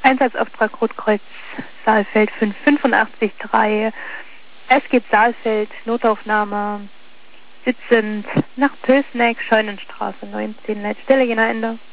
Einsatzauftrag Rotkreuz Saalfeld 585-3. Es gibt Saalfeld, Notaufnahme, sitzend nach Pößneck, Scheunenstraße 19, Leitstelle jener Ende.